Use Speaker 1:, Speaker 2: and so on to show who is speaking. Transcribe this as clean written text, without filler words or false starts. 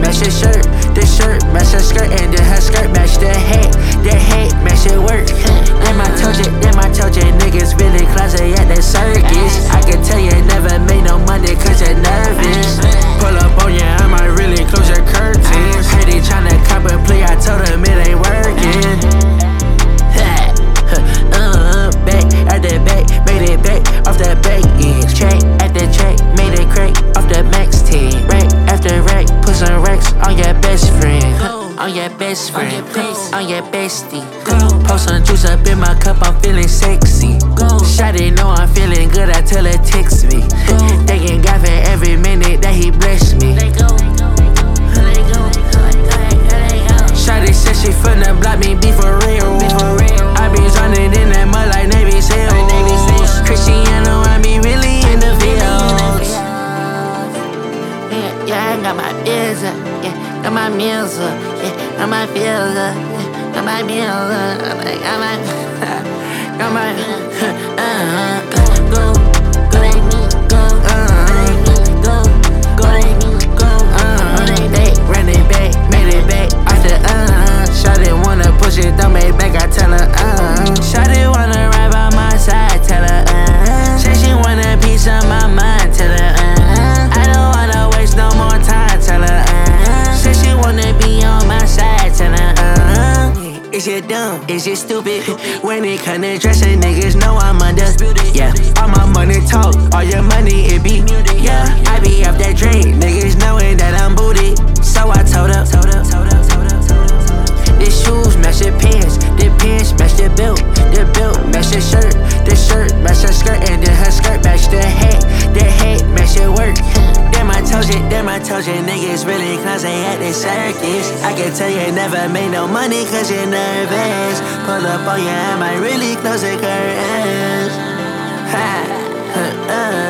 Speaker 1: match the shirt match the skirt, and then her skirt match the hat match the work. Then I told you niggas really closet at the circus. I can tell you never made no money cause you're nervous. Pull up on you, I might really close your curtains. Hey, they tryna cop a play, I told them it ain't working. Back at the back, made it back off the back end. Track at the track, made it crack off the max 10. Rack after rack, put some racks on your best friend. On your best friend, on your bestie. Pour some juice up in my cup, I'm feeling sexy. Shawty know I'm feeling good, I tell her text me. Thanking God for every minute that he blessed me. Shawty said she finna block me, be for real. I be running in that mud like Navy SEALs. Cristiano, I be really in the fields. Yeah, I got my bills up, yeah, got my meals up, yeah, got my bills up, yeah, got my meals up, got my, go, ran it back, made it back, after, Shawty wanna push it, don't make back, I tell her, Shawty wanna ride by my side, tell her, say she want a piece of my mind, tell her, I don't wanna waste no more time, tell her, say she wanna be on my side, tell her, is you dumb? Is you stupid? When it come to dressing, niggas know I'm undisputed. Yeah, all my money talk, all your money it be muted. Yeah, I be up that drink, niggas knowing that I'm booted. So I told up. The shoes match the pants match the belt match the shirt match the skirt, and then her skirt match the hat match the work. Damn, I told you niggas really closet at the circus. I can tell you never made no money cause you're nervous. Pull up on you, I might really close the curtains.